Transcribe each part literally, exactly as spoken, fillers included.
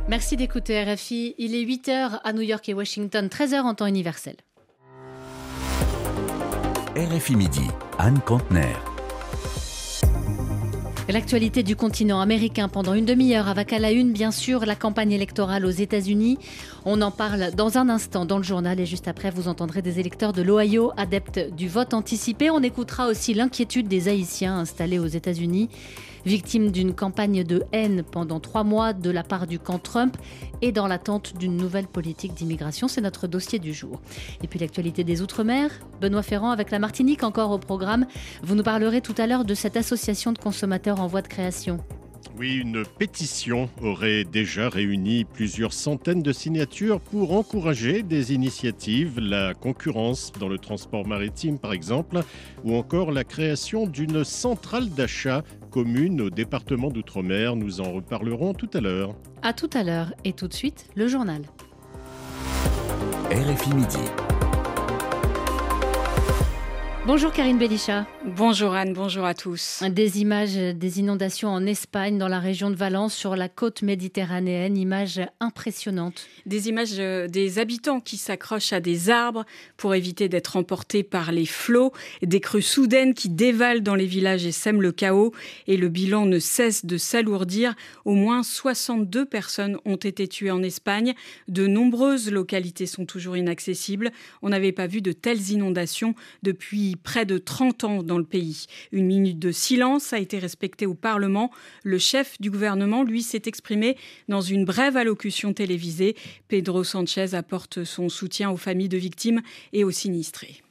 Merci d'écouter R F I. Il est huit heures à New York et Washington, treize heures en temps universel. R F I Midi, Anne Kantner. L'actualité du continent américain pendant une demi-heure avec à la une, bien sûr, la campagne électorale aux États-Unis. On en parle dans un instant dans le journal et juste après, vous entendrez des électeurs de l'Ohio, adeptes du vote anticipé. On écoutera aussi l'inquiétude des Haïtiens installés aux États-Unis, victimes d'une campagne de haine pendant trois mois de la part du camp Trump et dans l'attente d'une nouvelle politique d'immigration. C'est notre dossier du jour. Et puis l'actualité des Outre-mer, Benoît Ferrand avec la Martinique encore au programme. Vous nous parlerez tout à l'heure de cette association de consommateurs en voie de création. Oui, une pétition aurait déjà réuni plusieurs centaines de signatures pour encourager des initiatives, la concurrence dans le transport maritime par exemple, ou encore la création d'une centrale d'achat commune au département d'Outre-mer. Nous en reparlerons tout à l'heure. À tout à l'heure et tout de suite, le journal. R F I Midi. Bonjour Karine Bélichat. Bonjour Anne, bonjour à tous. Des images des inondations en Espagne, dans la région de Valence, sur la côte méditerranéenne, images impressionnantes. Des images des habitants qui s'accrochent à des arbres pour éviter d'être emportés par les flots, des crues soudaines qui dévalent dans les villages et sèment le chaos, et le bilan ne cesse de s'alourdir. Au moins soixante-deux personnes ont été tuées en Espagne. De nombreuses localités sont toujours inaccessibles. On n'avait pas vu de telles inondations depuis près de trente ans dans le pays. Une minute de silence a été respectée au Parlement. Le chef du gouvernement, lui, s'est exprimé dans une brève allocution télévisée. Pedro Sánchez apporte son soutien aux familles de victimes et aux sinistrés.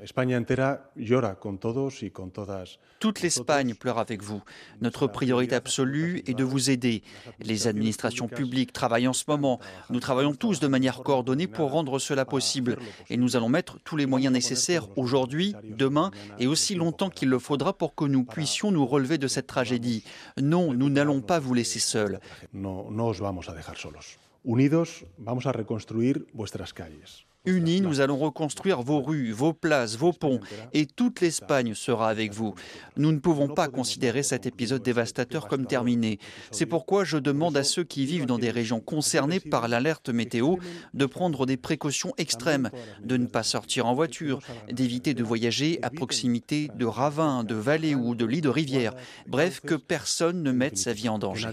Toute l'Espagne pleure avec vous. Notre priorité absolue est de vous aider. Les administrations publiques travaillent en ce moment. Nous travaillons tous de manière coordonnée pour rendre cela possible. Et nous allons mettre tous les moyens nécessaires aujourd'hui, demain et aussi longtemps qu'il le faudra pour que nous puissions nous relever de cette tragédie. Non, nous n'allons pas vous laisser seuls. Unidos, vamos a reconstruir vuestras calles. Unis, nous allons reconstruire vos rues, vos places, vos ponts, et toute l'Espagne sera avec vous. Nous ne pouvons pas considérer cet épisode dévastateur comme terminé. C'est pourquoi je demande à ceux qui vivent dans des régions concernées par l'alerte météo de prendre des précautions extrêmes, de ne pas sortir en voiture, d'éviter de voyager à proximité de ravins, de vallées ou de lits de rivières. Bref, que personne ne mette sa vie en danger.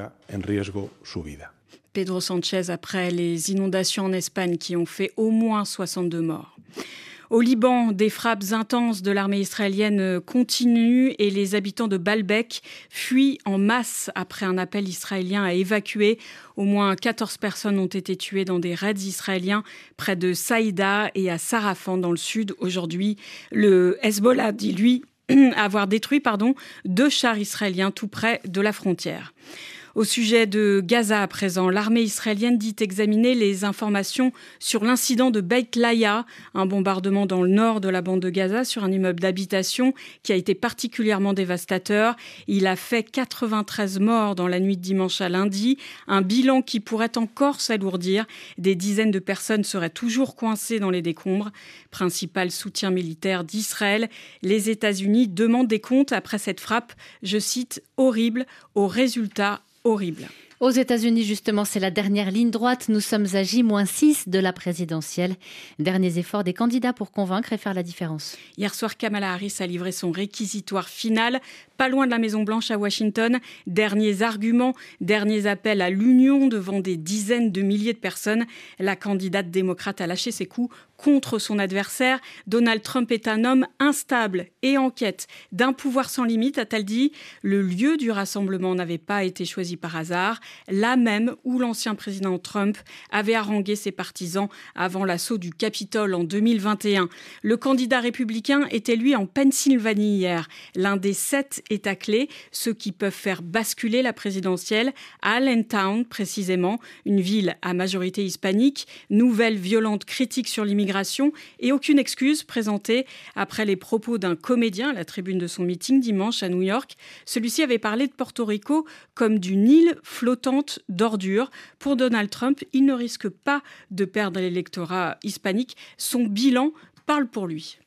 Pedro Sánchez après les inondations en Espagne qui ont fait au moins soixante-deux morts. Au Liban, des frappes intenses de l'armée israélienne continuent et les habitants de Baalbek fuient en masse après un appel israélien à évacuer. Au moins quatorze personnes ont été tuées dans des raids israéliens près de Saïda et à Sarafan dans le sud. Aujourd'hui, le Hezbollah dit lui avoir détruit pardon, deux chars israéliens tout près de la frontière. Au sujet de Gaza à présent, l'armée israélienne dit examiner les informations sur l'incident de Beit Laïa, un bombardement dans le nord de la bande de Gaza sur un immeuble d'habitation qui a été particulièrement dévastateur. Il a fait quatre-vingt-treize morts dans la nuit de dimanche à lundi, un bilan qui pourrait encore s'alourdir. Des dizaines de personnes seraient toujours coincées dans les décombres. Principal soutien militaire d'Israël, les États-Unis demandent des comptes après cette frappe, je cite, horrible, au résultat horrible. Aux États-Unis, justement, c'est la dernière ligne droite. Nous sommes à J six de la présidentielle. Derniers efforts des candidats pour convaincre et faire la différence. Hier soir, Kamala Harris a livré son réquisitoire final, pas loin de la Maison-Blanche à Washington. Derniers arguments, derniers appels à l'union devant des dizaines de milliers de personnes. La candidate démocrate a lâché ses coups contre son adversaire. Donald Trump est un homme instable et en quête d'un pouvoir sans limite, a-t-elle dit. Le lieu du rassemblement n'avait pas été choisi par hasard. Là même où l'ancien président Trump avait harangué ses partisans avant l'assaut du Capitole en deux mille vingt et un. Le candidat républicain était lui en Pennsylvanie hier, l'un des sept États clés, ceux qui peuvent faire basculer la présidentielle, à Allentown précisément, une ville à majorité hispanique, nouvelle violente critique sur l'immigration et aucune excuse présentée après les propos d'un comédien à la tribune de son meeting dimanche à New York. Celui-ci avait parlé de Porto Rico comme d'une île flottante d'ordures. Pour Donald Trump, il ne risque pas de perdre l'électorat hispanique. Son bilan parle pour lui.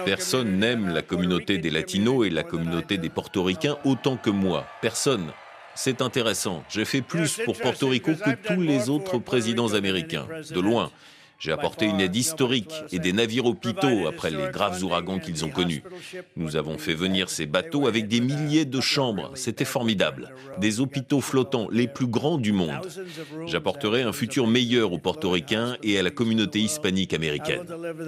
Personne n'aime la communauté des Latinos et la communauté des Portoricains autant que moi. Personne. C'est intéressant. J'ai fait plus pour Porto Rico que tous les autres présidents américains, de loin. J'ai apporté une aide historique et des navires hôpitaux après les graves ouragans qu'ils ont connus. Nous avons fait venir ces bateaux avec des milliers de chambres. C'était formidable. Des hôpitaux flottants, les plus grands du monde. J'apporterai un futur meilleur aux Portoricains et à la communauté hispanique américaine.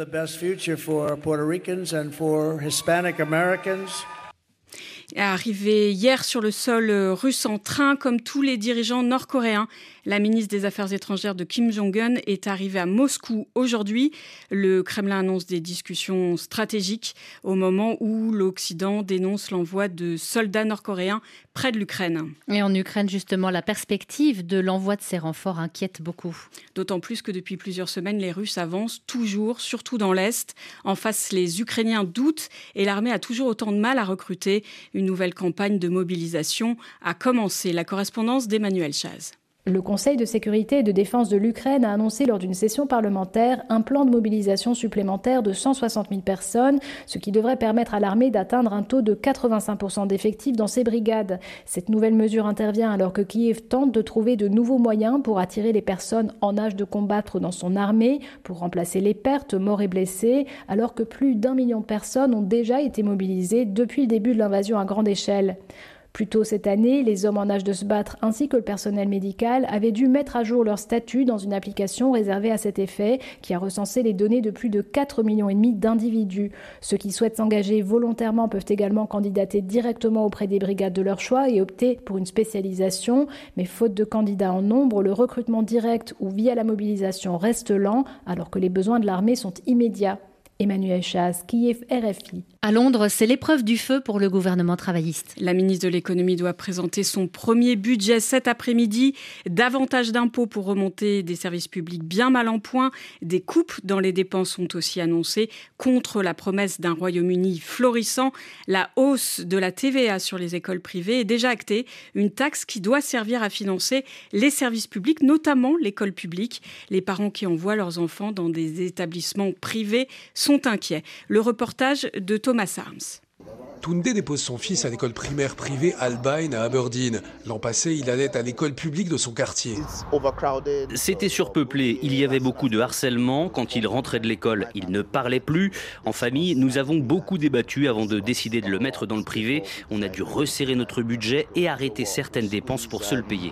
Arrivée hier sur le sol russe en train, comme tous les dirigeants nord-coréens, la ministre des Affaires étrangères de Kim Jong-un est arrivée à Moscou aujourd'hui. Le Kremlin annonce des discussions stratégiques au moment où l'Occident dénonce l'envoi de soldats nord-coréens près de l'Ukraine. Et en Ukraine, justement, la perspective de l'envoi de ces renforts inquiète beaucoup. D'autant plus que depuis plusieurs semaines, les Russes avancent toujours, surtout dans l'Est. En face, les Ukrainiens doutent et l'armée a toujours autant de mal à recruter. Une nouvelle campagne de mobilisation a commencé. La correspondance d'Emmanuel Chaz. Le Conseil de sécurité et de défense de l'Ukraine a annoncé lors d'une session parlementaire un plan de mobilisation supplémentaire de cent soixante mille personnes, ce qui devrait permettre à l'armée d'atteindre un taux de quatre-vingt-cinq pour cent d'effectifs dans ses brigades. Cette nouvelle mesure intervient alors que Kiev tente de trouver de nouveaux moyens pour attirer les personnes en âge de combattre dans son armée, pour remplacer les pertes, morts et blessés, alors que plus d'un million de personnes ont déjà été mobilisées depuis le début de l'invasion à grande échelle. Plus tôt cette année, les hommes en âge de se battre ainsi que le personnel médical avaient dû mettre à jour leur statut dans une application réservée à cet effet qui a recensé les données de plus de quatre millions et demi d'individus. Ceux qui souhaitent s'engager volontairement peuvent également candidater directement auprès des brigades de leur choix et opter pour une spécialisation. Mais faute de candidats en nombre, le recrutement direct ou via la mobilisation reste lent alors que les besoins de l'armée sont immédiats. Emmanuel Chaz, Kiev, R F I. À Londres, c'est l'épreuve du feu pour le gouvernement travailliste. La ministre de l'économie doit présenter son premier budget cet après-midi. Davantage d'impôts pour remonter des services publics bien mal en point. Des coupes dans les dépenses sont aussi annoncées contre la promesse d'un Royaume-Uni florissant. La hausse de la T V A sur les écoles privées est déjà actée. Une taxe qui doit servir à financer les services publics, notamment l'école publique. Les parents qui envoient leurs enfants dans des établissements privés sont inquiets. Le reportage de Thomas Arms. Toundé dépose son fils à l'école primaire privée Albine à Aberdeen. L'an passé, il allait à l'école publique de son quartier. C'était surpeuplé. Il y avait beaucoup de harcèlement. Quand il rentrait de l'école, il ne parlait plus. En famille, nous avons beaucoup débattu avant de décider de le mettre dans le privé. On a dû resserrer notre budget et arrêter certaines dépenses pour se le payer.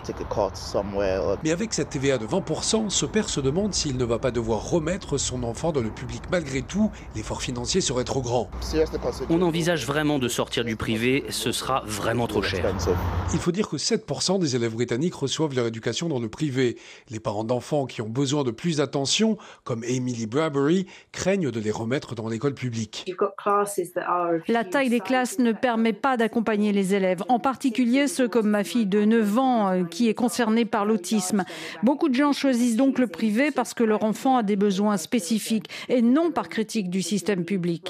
Mais avec cette T V A de vingt pour cent, ce père se demande s'il ne va pas devoir remettre son enfant dans le public. Malgré tout, l'effort financier serait trop grand. On envisage vraiment de sortir du privé, ce sera vraiment trop cher. Il faut dire que sept pour cent des élèves britanniques reçoivent leur éducation dans le privé. Les parents d'enfants qui ont besoin de plus d'attention, comme Emily Bradbury, craignent de les remettre dans l'école publique. La taille des classes ne permet pas d'accompagner les élèves, en particulier ceux comme ma fille de neuf ans qui est concernée par l'autisme. Beaucoup de gens choisissent donc le privé parce que leur enfant a des besoins spécifiques et non par critique du système public.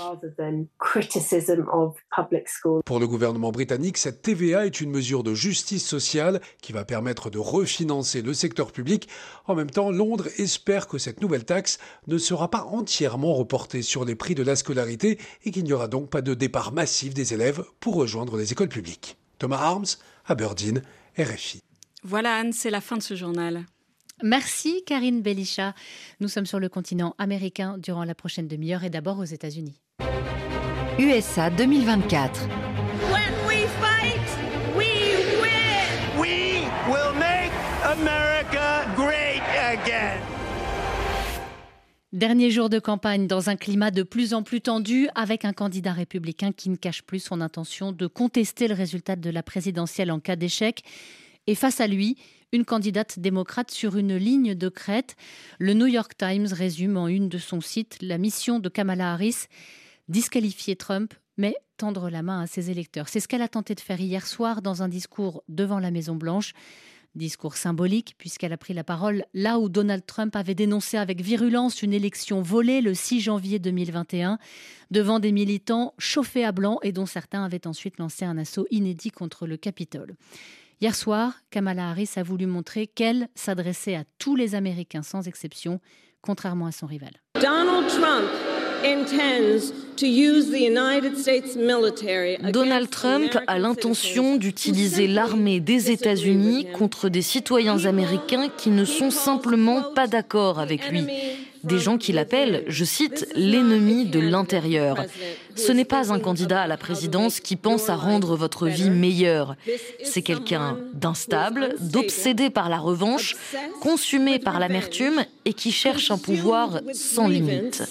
Pour le gouvernement britannique, cette T V A est une mesure de justice sociale qui va permettre de refinancer le secteur public. En même temps, Londres espère que cette nouvelle taxe ne sera pas entièrement reportée sur les prix de la scolarité et qu'il n'y aura donc pas de départ massif des élèves pour rejoindre les écoles publiques. Thomas Arms, Aberdeen, R F I. Voilà Anne, c'est la fin de ce journal. Merci Karine Belisha. Nous sommes sur le continent américain durant la prochaine demi-heure et d'abord aux États-Unis. U S A deux mille vingt-quatre. When we fight, we win. We will make America great again. Dernier jour de campagne dans un climat de plus en plus tendu avec un candidat républicain qui ne cache plus son intention de contester le résultat de la présidentielle en cas d'échec. Et face à lui, une candidate démocrate sur une ligne de crête. Le New York Times résume en une de son site la mission de Kamala Harris. Disqualifier Trump, mais tendre la main à ses électeurs. C'est ce qu'elle a tenté de faire hier soir dans un discours devant la Maison-Blanche. Discours symbolique, puisqu'elle a pris la parole là où Donald Trump avait dénoncé avec virulence une élection volée le six janvier deux mille vingt et un, devant des militants chauffés à blanc et dont certains avaient ensuite lancé un assaut inédit contre le Capitole. Hier soir, Kamala Harris a voulu montrer qu'elle s'adressait à tous les Américains sans exception, contrairement à son rival. Donald Trump Donald Trump a l'intention d'utiliser l'armée des États-Unis contre des citoyens américains qui ne sont simplement pas d'accord avec lui. Des gens qu'il appelle, je cite, l'ennemi de l'intérieur. Ce n'est pas un candidat à la présidence qui pense à rendre votre vie meilleure. C'est quelqu'un d'instable, d'obsédé par la revanche, consumé par l'amertume et qui cherche un pouvoir sans limite.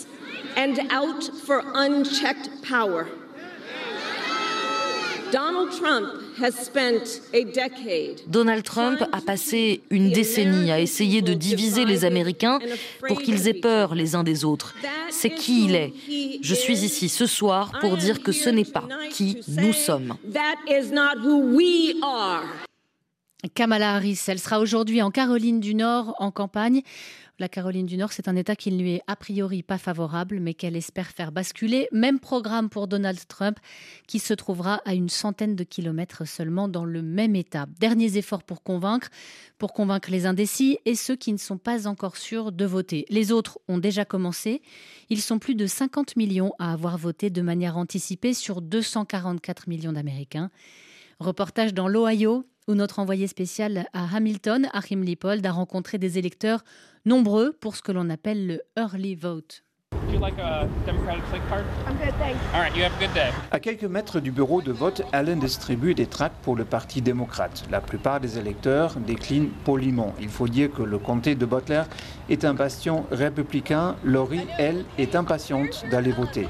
Donald Trump has spent a decade Donald Trump a passé une décennie à essayer de diviser les Américains pour qu'ils aient peur les uns des autres. C'est qui il est. Je suis ici ce soir pour dire que ce n'est pas qui nous sommes. Kamala Harris, elle sera aujourd'hui en Caroline du Nord en campagne. La Caroline du Nord, c'est un État qui ne lui est a priori pas favorable, mais qu'elle espère faire basculer. Même programme pour Donald Trump, qui se trouvera à une centaine de kilomètres seulement dans le même État. Derniers efforts pour convaincre, pour convaincre les indécis et ceux qui ne sont pas encore sûrs de voter. Les autres ont déjà commencé. Ils sont plus de cinquante millions à avoir voté de manière anticipée sur deux cent quarante-quatre millions d'Américains. Reportage dans l'Ohio, où notre envoyé spécial à Hamilton, Achim Lippold, a rencontré des électeurs nombreux pour ce que l'on appelle le early vote. À quelques mètres du bureau de vote, Allen distribue des tracts pour le Parti démocrate. La plupart des électeurs déclinent poliment. Il faut dire que le comté de Butler est un bastion républicain. Laurie, elle, est impatiente d'aller voter.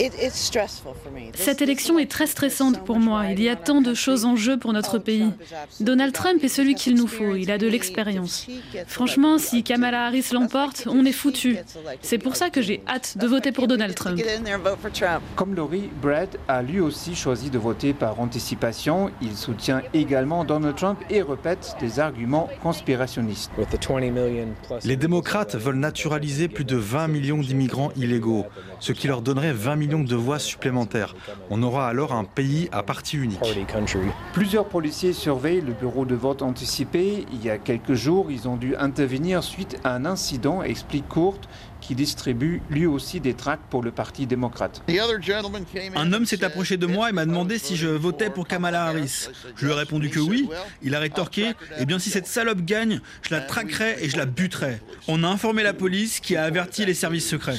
Cette élection est très stressante pour moi. Il y a tant de choses en jeu pour notre pays. Donald Trump est celui qu'il nous faut. Il a de l'expérience. Franchement, si Kamala Harris l'emporte, on est foutu. C'est pour ça que j'ai hâte de voter pour Donald Trump. Comme Laurie, Brad a lui aussi choisi de voter par anticipation. Il soutient également Donald Trump et répète des arguments conspirationnistes. Les démocrates veulent naturaliser plus de vingt millions d'immigrants illégaux, ce qui leur donnerait vingt millions de voix supplémentaires. On aura alors un pays à parti unique. Plusieurs policiers surveillent le bureau de vote anticipé. Il y a quelques jours, ils ont dû intervenir suite à un incident, explique Kurt, qui distribue lui aussi des tracts pour le Parti démocrate. Un homme s'est approché de moi et m'a demandé si je votais pour Kamala Harris. Je lui ai répondu que oui. Il a rétorqué « Eh bien si cette salope gagne, je la traquerai et je la buterai ». On a informé la police qui a averti les services secrets.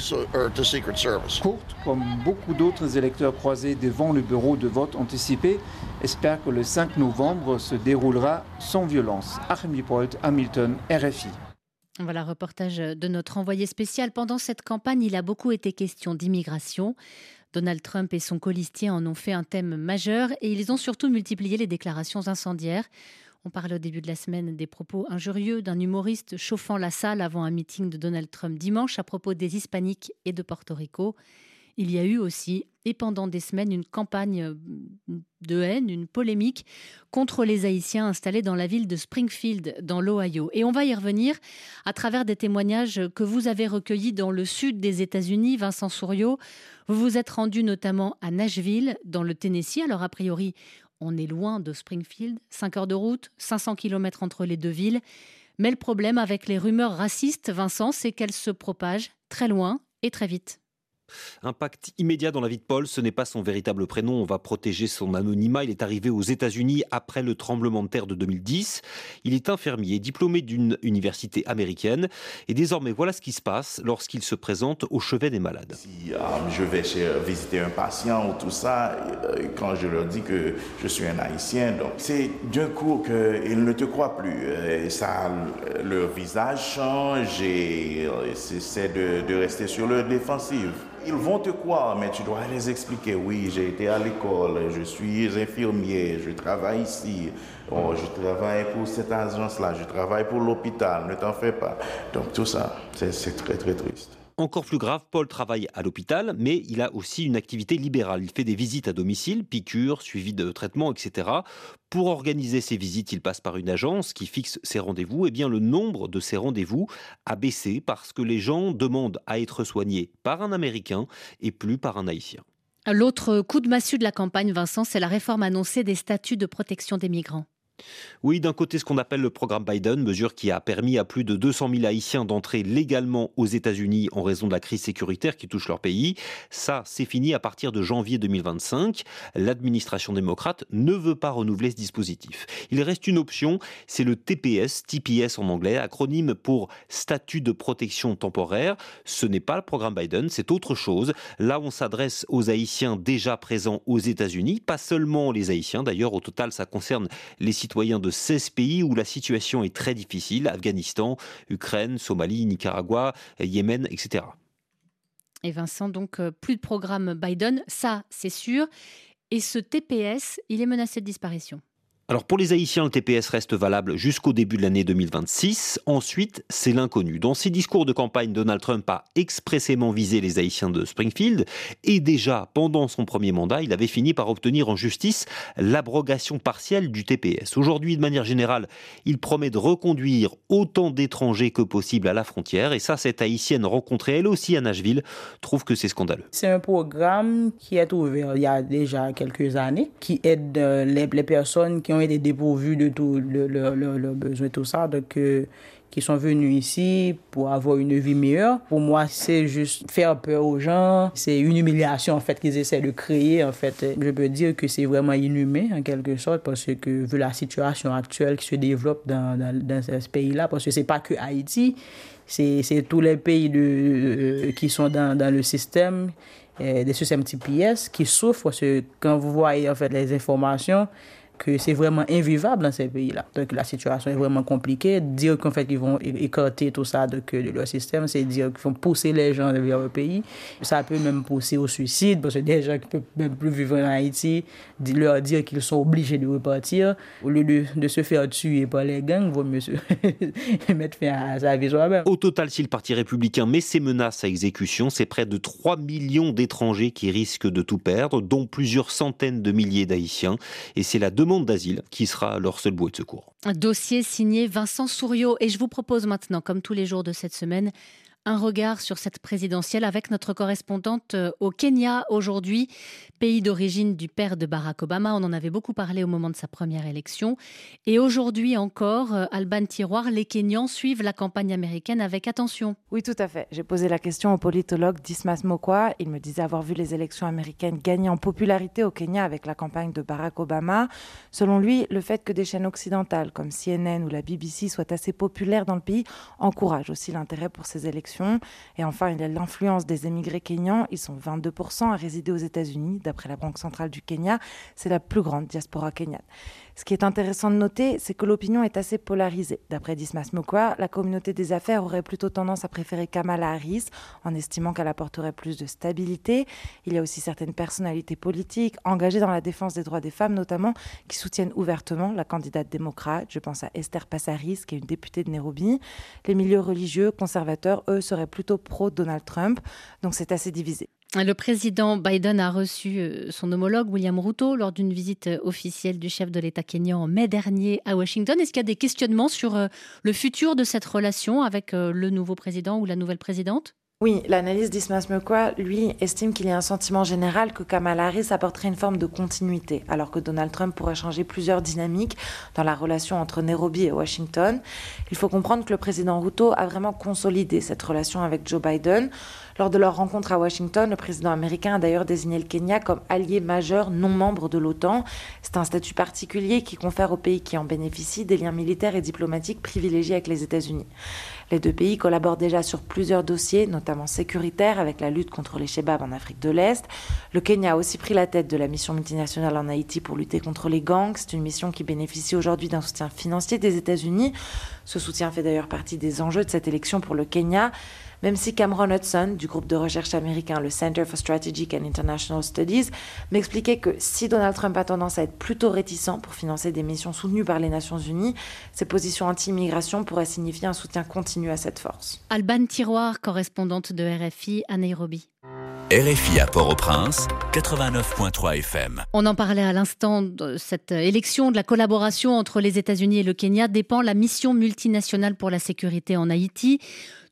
Kurt, comme beaucoup d'autres électeurs croisés devant le bureau de vote anticipé, espère que le cinq novembre se déroulera sans violence. Achim Lippold, Hamilton, R F I. Voilà, reportage de notre envoyé spécial. Pendant cette campagne, il a beaucoup été question d'immigration. Donald Trump et son colistier en ont fait un thème majeur et ils ont surtout multiplié les déclarations incendiaires. On parlait au début de la semaine des propos injurieux d'un humoriste chauffant la salle avant un meeting de Donald Trump dimanche à propos des Hispaniques et de Porto Rico. Il y a eu aussi, et pendant des semaines, une campagne de haine, une polémique contre les Haïtiens installés dans la ville de Springfield, dans l'Ohio. Et on va y revenir à travers des témoignages que vous avez recueillis dans le sud des États-Unis. Vincent Souriau, vous vous êtes rendu notamment à Nashville, dans le Tennessee. Alors a priori, on est loin de Springfield, cinq heures de route, cinq cents kilomètres entre les deux villes. Mais le problème avec les rumeurs racistes, Vincent, c'est qu'elles se propagent très loin et très vite. Impact immédiat dans la vie de Paul, ce n'est pas son véritable prénom, on va protéger son anonymat. Il est arrivé aux États-Unis après le tremblement de terre de deux mille dix. Il est infirmier, diplômé d'une université américaine. Et désormais, voilà ce qui se passe lorsqu'il se présente au chevet des malades. Si euh, je vais chez, visiter un patient ou tout ça, euh, quand je leur dis que je suis un Haïtien, donc c'est d'un coup qu'ils ne te croient plus. Euh, ça, leur visage change et euh, c'est de, de rester sur leur défensive. Ils vont te croire, mais tu dois les expliquer. Oui, j'ai été à l'école, je suis infirmier, je travaille ici, oh, je travaille pour cette agence-là, je travaille pour l'hôpital, ne t'en fais pas. Donc tout ça, c'est, c'est très très triste. Encore plus grave, Paul travaille à l'hôpital, mais il a aussi une activité libérale. Il fait des visites à domicile, piqûres, suivi de traitements, et cetera. Pour organiser ces visites, il passe par une agence qui fixe ses rendez-vous. Eh bien, le nombre de ces rendez-vous a baissé parce que les gens demandent à être soignés par un Américain et plus par un Haïtien. L'autre coup de massue de la campagne, Vincent, c'est la réforme annoncée des statuts de protection des migrants. Oui, d'un côté, ce qu'on appelle le programme Biden, mesure qui a permis à plus de deux cent mille Haïtiens d'entrer légalement aux États-Unis en raison de la crise sécuritaire qui touche leur pays. Ça, c'est fini à partir de janvier deux mille vingt-cinq. L'administration démocrate ne veut pas renouveler ce dispositif. Il reste une option, c'est le T P S, T P S en anglais, acronyme pour statut de protection temporaire. Ce n'est pas le programme Biden, c'est autre chose. Là, on s'adresse aux Haïtiens déjà présents aux États-Unis, pas seulement les Haïtiens. D'ailleurs, au total, ça concerne les citoyens de seize pays où la situation est très difficile, Afghanistan, Ukraine, Somalie, Nicaragua, Yémen, et cetera. Et Vincent, donc plus de programme Biden, ça c'est sûr. Et ce T P S, il est menacé de disparition. Alors pour les Haïtiens, le T P S reste valable jusqu'au début de l'année deux mille vingt-six. Ensuite, c'est l'inconnu. Dans ses discours de campagne, Donald Trump a expressément visé les Haïtiens de Springfield. Et déjà, pendant son premier mandat, il avait fini par obtenir en justice l'abrogation partielle du T P S. Aujourd'hui, de manière générale, il promet de reconduire autant d'étrangers que possible à la frontière. Et ça, cette Haïtienne rencontrée elle aussi à Nashville trouve que c'est scandaleux. C'est un programme qui est ouvert il y a déjà quelques années, qui aide les, les personnes qui ont été dépourvus de tout le, le, le, le besoin, tout ça, donc euh, qui sont venus ici pour avoir une vie meilleure. Pour moi, c'est juste faire peur aux gens. C'est une humiliation en fait qu'ils essaient de créer. En fait, je peux dire que c'est vraiment inhumain en quelque sorte parce que vu la situation actuelle qui se développe dans, dans, dans ce pays-là, parce que c'est pas que Haïti, c'est, c'est tous les pays de, euh, qui sont dans, dans le système. Des systèmes T P S qui souffrent parce que quand vous voyez en fait les informations que c'est vraiment invivable dans ces pays-là. Donc la situation est vraiment compliquée. Dire qu'en fait ils vont écarter tout ça de, de leur système, c'est dire qu'ils vont pousser les gens vers le pays. Ça peut même pousser au suicide parce que des gens qui ne peuvent même plus vivre en Haïti, leur dire qu'ils sont obligés de repartir. Au lieu de, de se faire tuer par les gangs, vaut mieux se mettre fin à sa vie soi-même. Au total, si le Parti républicain met ses menaces à exécution, c'est près de trois millions d'étrangers qui risquent de tout perdre, dont plusieurs centaines de milliers d'Haïtiens. Et c'est la demande d'asile qui sera leur seul bouée de secours. Un dossier signé Vincent Souriau. Et je vous propose maintenant, comme tous les jours de cette semaine, un regard sur cette présidentielle avec notre correspondante au Kenya aujourd'hui, pays d'origine du père de Barack Obama. On en avait beaucoup parlé au moment de sa première élection. Et aujourd'hui encore, Alban Tiroir, les Kenyans suivent la campagne américaine avec attention. Oui, tout à fait. J'ai posé la question au politologue Dismas Mokwa. Il me disait avoir vu les élections américaines gagner en popularité au Kenya avec la campagne de Barack Obama. Selon lui, le fait que des chaînes occidentales comme C N N ou la B B C soient assez populaires dans le pays encourage aussi l'intérêt pour ces élections. Et enfin, il y a l'influence des émigrés kenyans. Ils sont vingt-deux pour cent à résider aux États-Unis. D'après la Banque centrale du Kenya, c'est la plus grande diaspora kenyane. Ce qui est intéressant de noter, c'est que l'opinion est assez polarisée. D'après Dismas Mokwa, la communauté des affaires aurait plutôt tendance à préférer Kamala Harris, en estimant qu'elle apporterait plus de stabilité. Il y a aussi certaines personnalités politiques engagées dans la défense des droits des femmes, notamment, qui soutiennent ouvertement la candidate démocrate. Je pense à Esther Passaris, qui est une députée de Nairobi. Les milieux religieux, conservateurs, eux, seraient plutôt pro-Donald Trump. Donc c'est assez divisé. Le président Biden a reçu son homologue William Ruto lors d'une visite officielle du chef de l'État kényan en mai dernier à Washington. Est-ce qu'il y a des questionnements sur le futur de cette relation avec le nouveau président ou la nouvelle présidente ? Oui, l'analyse d'Ismas Mokwa, lui, estime qu'il y a un sentiment général que Kamala Harris apporterait une forme de continuité, alors que Donald Trump pourrait changer plusieurs dynamiques dans la relation entre Nairobi et Washington. Il faut comprendre que le président Ruto a vraiment consolidé cette relation avec Joe Biden. Lors de leur rencontre à Washington, le président américain a d'ailleurs désigné le Kenya comme allié majeur non membre de l'OTAN. C'est un statut particulier qui confère au pays qui en bénéficie des liens militaires et diplomatiques privilégiés avec les États-Unis. Les deux pays collaborent déjà sur plusieurs dossiers, notamment sécuritaires, avec la lutte contre les Chebabs en Afrique de l'Est. Le Kenya a aussi pris la tête de la mission multinationale en Haïti pour lutter contre les gangs. C'est une mission qui bénéficie aujourd'hui d'un soutien financier des États-Unis. Ce soutien fait d'ailleurs partie des enjeux de cette élection pour le Kenya. Même si Cameron Hudson, du groupe de recherche américain, le Center for Strategic and International Studies, m'expliquait que si Donald Trump a tendance à être plutôt réticent pour financer des missions soutenues par les Nations Unies, ses positions anti-immigration pourraient signifier un soutien continu à cette force. Alban Tiroir, correspondante de R F I à Nairobi. R F I à Port-au-Prince, quatre-vingt-neuf virgule trois F M. On en parlait à l'instant de cette élection, de la collaboration entre les États-Unis et le Kenya dépend la mission multinationale pour la sécurité en Haïti.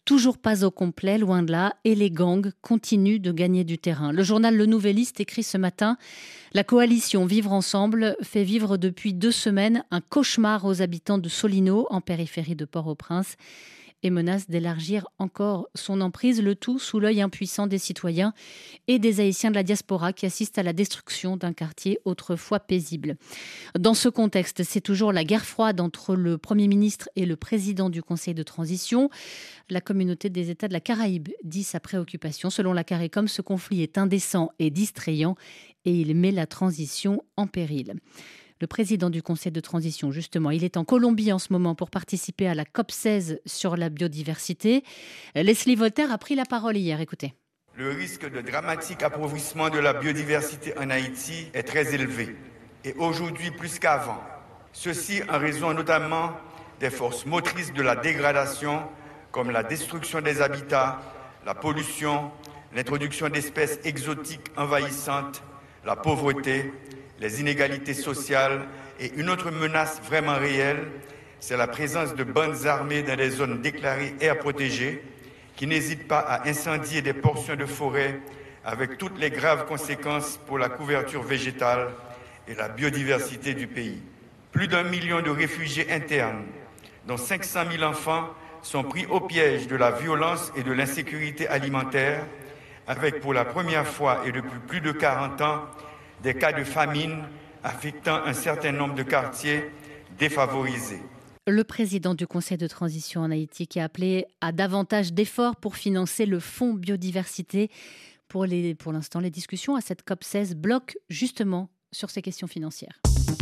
toujours pas au complet, loin de là, et les gangs continuent de gagner du terrain. Le journal Le Nouvelliste écrit ce matin « La coalition Vivre Ensemble fait vivre depuis deux semaines un cauchemar aux habitants de Solino, en périphérie de Port-au-Prince, et menace d'élargir encore son emprise, le tout sous l'œil impuissant des citoyens et des Haïtiens de la diaspora qui assistent à la destruction d'un quartier autrefois paisible. Dans ce contexte, c'est toujours la guerre froide entre le Premier ministre et le président du Conseil de transition. La communauté des États de la Caraïbe dit sa préoccupation. Selon la CARICOM, ce conflit est indécent et distrayant et il met la transition en péril. Le président du Conseil de transition, justement, il est en Colombie en ce moment pour participer à la COP seize sur la biodiversité. Leslie Voltaire a pris la parole hier, écoutez. Le risque de dramatique appauvrissement de la biodiversité en Haïti est très élevé, et aujourd'hui plus qu'avant. Ceci en raison notamment des forces motrices de la dégradation, comme la destruction des habitats, la pollution, l'introduction d'espèces exotiques envahissantes, la pauvreté, les inégalités sociales et une autre menace vraiment réelle, c'est la présence de bandes armées dans des zones déclarées aires protégées qui n'hésitent pas à incendier des portions de forêt avec toutes les graves conséquences pour la couverture végétale et la biodiversité du pays. Plus d'un million de réfugiés internes, dont cinq cent mille enfants, sont pris au piège de la violence et de l'insécurité alimentaire, avec pour la première fois et depuis plus de quarante ans, des cas de famine affectant un certain nombre de quartiers défavorisés. Le président du Conseil de transition en Haïti qui a appelé à davantage d'efforts pour financer le fonds biodiversité. Pour, les, pour l'instant, les discussions à cette COP seize bloquent justement sur ces questions financières.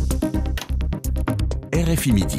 R F I Midi.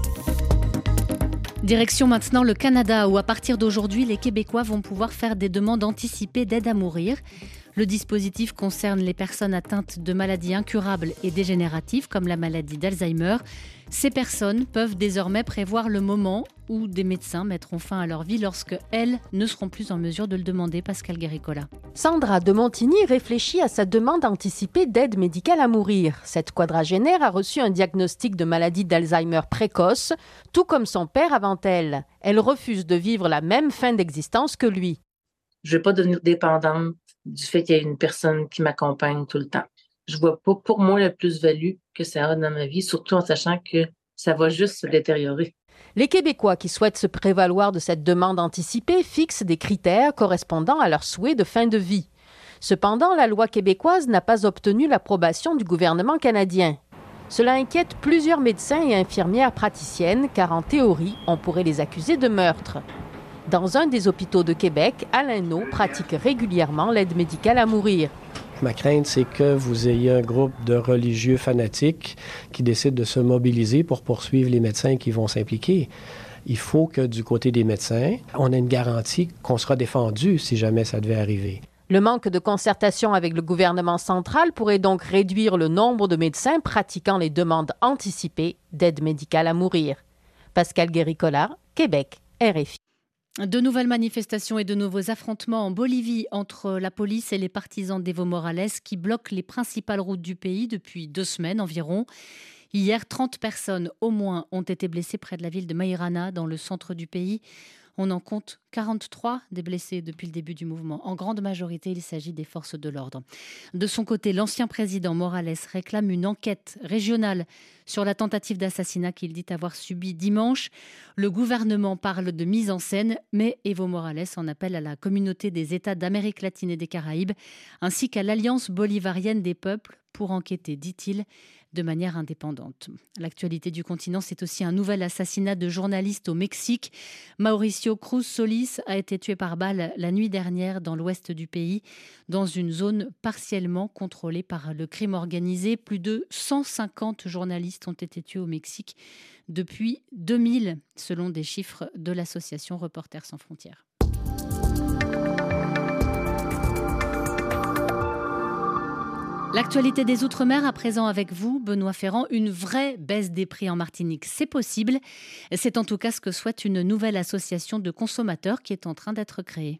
Direction maintenant le Canada où à partir d'aujourd'hui, les Québécois vont pouvoir faire des demandes anticipées d'aide à mourir. Le dispositif concerne les personnes atteintes de maladies incurables et dégénératives comme la maladie d'Alzheimer. Ces personnes peuvent désormais prévoir le moment où des médecins mettront fin à leur vie lorsque elles ne seront plus en mesure de le demander. Pascal Guéricola. Sandra de Montigny réfléchit à sa demande anticipée d'aide médicale à mourir. Cette quadragénaire a reçu un diagnostic de maladie d'Alzheimer précoce, tout comme son père avant elle. Elle refuse de vivre la même fin d'existence que lui. Je ne veux pas devenir dépendante du fait qu'il y ait une personne qui m'accompagne tout le temps. Je ne vois pas pour moi la plus-value que ça a dans ma vie, surtout en sachant que ça va juste se détériorer. Les Québécois qui souhaitent se prévaloir de cette demande anticipée fixent des critères correspondant à leurs souhaits de fin de vie. Cependant, la loi québécoise n'a pas obtenu l'approbation du gouvernement canadien. Cela inquiète plusieurs médecins et infirmières praticiennes car en théorie, on pourrait les accuser de meurtre. Dans un des hôpitaux de Québec, Alain Naud pratique régulièrement l'aide médicale à mourir. Ma crainte, c'est que vous ayez un groupe de religieux fanatiques qui décident de se mobiliser pour poursuivre les médecins qui vont s'impliquer. Il faut que du côté des médecins, on ait une garantie qu'on sera défendu si jamais ça devait arriver. Le manque de concertation avec le gouvernement central pourrait donc réduire le nombre de médecins pratiquant les demandes anticipées d'aide médicale à mourir. Pascal Guéricola, Québec, R F I. De nouvelles manifestations et de nouveaux affrontements en Bolivie entre la police et les partisans d'Evo Morales qui bloquent les principales routes du pays depuis deux semaines environ. Hier, trente personnes au moins ont été blessées près de la ville de Mairana dans le centre du pays. On en compte quarante-trois des blessés depuis le début du mouvement. En grande majorité, il s'agit des forces de l'ordre. De son côté, l'ancien président Morales réclame une enquête régionale sur la tentative d'assassinat qu'il dit avoir subie dimanche. Le gouvernement parle de mise en scène, mais Evo Morales en appelle à la communauté des États d'Amérique latine et des Caraïbes, ainsi qu'à l'Alliance bolivarienne des peuples pour enquêter, dit-il, de manière indépendante. L'actualité du continent, c'est aussi un nouvel assassinat de journaliste au Mexique. Mauricio Cruz Solis a été tué par balle la nuit dernière dans l'ouest du pays, dans une zone partiellement contrôlée par le crime organisé. Plus de cent cinquante journalistes ont été tués au Mexique depuis deux mille, selon des chiffres de l'association Reporters sans frontières. L'actualité des Outre-mer à présent avec vous, Benoît Ferrand. Une vraie baisse des prix en Martinique, c'est possible. C'est en tout cas ce que souhaite une nouvelle association de consommateurs qui est en train d'être créée.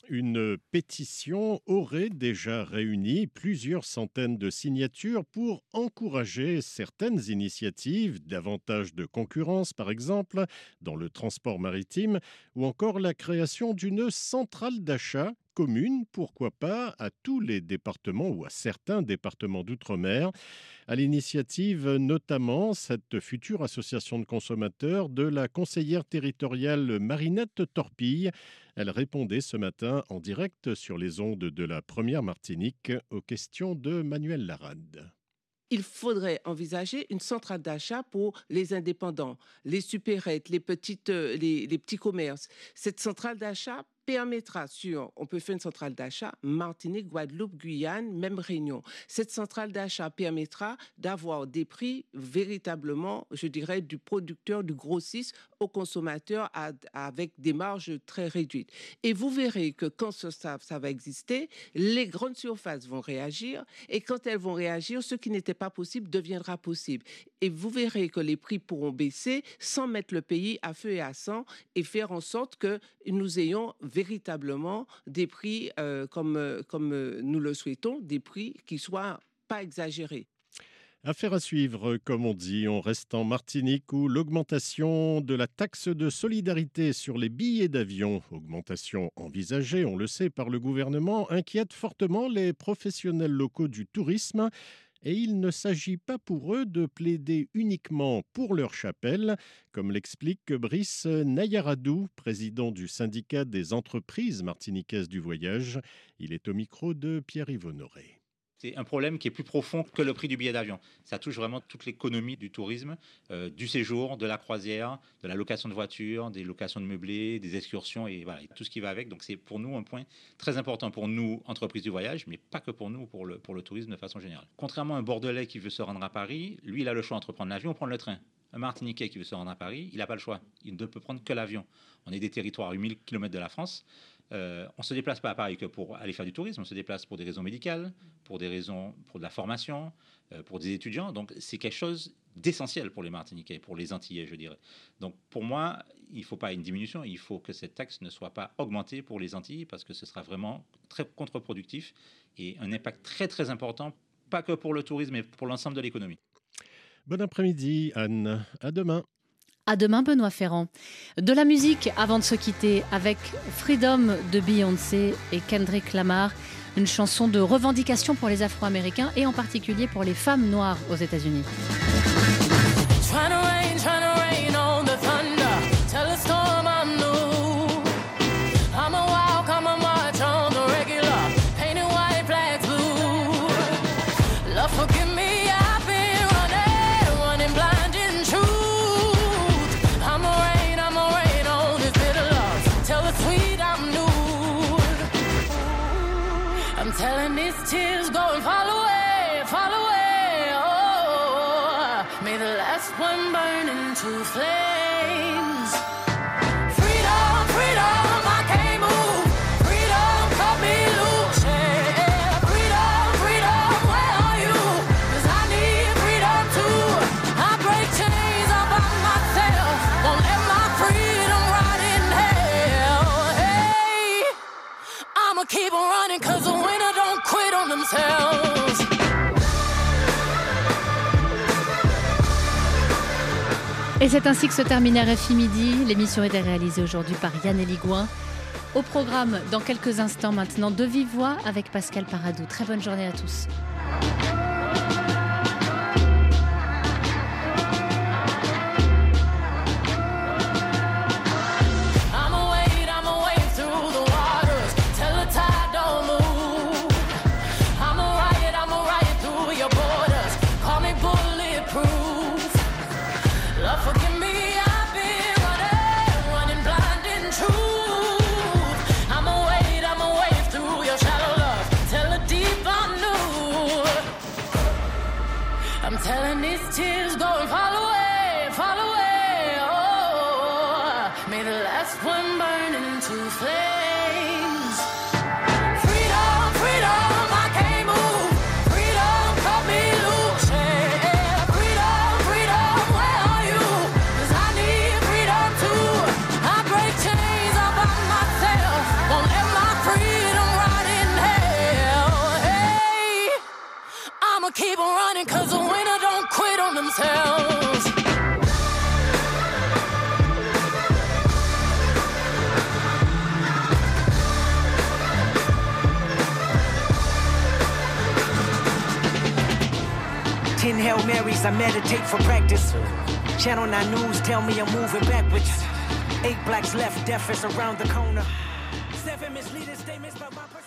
Une pétition aurait déjà réuni plusieurs centaines de signatures pour encourager certaines initiatives, davantage de concurrence par exemple, dans le transport maritime, ou encore la création d'une centrale d'achat commune, pourquoi pas, à tous les départements ou à certains départements d'outre-mer. À l'initiative notamment cette future association de consommateurs de la conseillère territoriale Marinette Torpille. Elle répondait ce matin en direct sur les ondes de la Première Martinique aux questions de Manuel Larade. Il faudrait envisager une centrale d'achat pour les indépendants, les supérettes, les, petites, les, les petits commerces. Cette centrale d'achat permettra sur, on peut faire une centrale d'achat, Martinique, Guadeloupe, Guyane, même Réunion. Cette centrale d'achat permettra d'avoir des prix véritablement, je dirais, du producteur, du grossiste au consommateur à, avec des marges très réduites. Et vous verrez que quand ça, ça, ça va exister, les grandes surfaces vont réagir et quand elles vont réagir, ce qui n'était pas possible deviendra possible. Et vous verrez que les prix pourront baisser sans mettre le pays à feu et à sang et faire en sorte que nous ayons véritablement des prix euh, comme, euh, comme euh, nous le souhaitons, des prix qui soient pas exagérés. Affaire à suivre, comme on dit, on reste en Martinique où l'augmentation de la taxe de solidarité sur les billets d'avion, augmentation envisagée, on le sait, par le gouvernement, inquiète fortement les professionnels locaux du tourisme. Et il ne s'agit pas pour eux de plaider uniquement pour leur chapelle, comme l'explique Brice Nayaradou, président du syndicat des entreprises martiniquaises du voyage. Il est au micro de Pierre-Yves Honoré. C'est un problème qui est plus profond que le prix du billet d'avion. Ça touche vraiment toute l'économie du tourisme, euh, du séjour, de la croisière, de la location de voitures, des locations de meublés, des excursions et voilà, tout ce qui va avec. Donc c'est pour nous un point très important pour nous, entreprises du voyage, mais pas que pour nous, pour le, pour le tourisme de façon générale. Contrairement à un Bordelais qui veut se rendre à Paris, lui, il a le choix entre prendre l'avion ou prendre le train. Un Martiniquais qui veut se rendre à Paris, il n'a pas le choix. Il ne peut prendre que l'avion. On est des territoires à huit mille kilomètres de la France. Euh, on ne se déplace pas à Paris que pour aller faire du tourisme, on se déplace pour des raisons médicales, pour des raisons, pour de la formation, euh, pour des étudiants. Donc c'est quelque chose d'essentiel pour les Martiniquais, pour les Antillais, je dirais. Donc pour moi, il ne faut pas une diminution, il faut que cette taxe ne soit pas augmentée pour les Antilles parce que ce sera vraiment très contre-productif et un impact très très important, pas que pour le tourisme, mais pour l'ensemble de l'économie. Bon après-midi, Anne. À demain. À demain, Benoît Ferrand. De la musique avant de se quitter avec Freedom de Beyoncé et Kendrick Lamar, une chanson de revendication pour les Afro-Américains et en particulier pour les femmes noires aux États-Unis. Telling these tears go and fall away, fall away, oh, may the last one burn into flames. Freedom, freedom, I can't move. Freedom, cut me loose, yeah. Freedom, freedom, where are you? 'Cause I need freedom too. I break chains all by myself, won't let my freedom rot in hell. Hey, I'ma keep on running 'cause the winner don't quit on themselves. Et c'est ainsi que se termine R F I Midi. L'émission était réalisée aujourd'hui par Yann Eligouin. Au programme, dans quelques instants maintenant, de vive voix avec Pascal Paradou. Très bonne journée à tous. Telling these tears go and fall away, fall away, oh, may the last one burn into flames. Freedom, freedom, I can't move. Freedom, cut me loose, yeah. Freedom, freedom, where are you? 'Cause I need freedom too. I break chains all by myself, won't let my freedom ourselves. Ten Hail Marys, I meditate for practice. Channel nine News tell me I'm moving backwards. Eight blacks left, death is around the corner. Seven misleading statements by my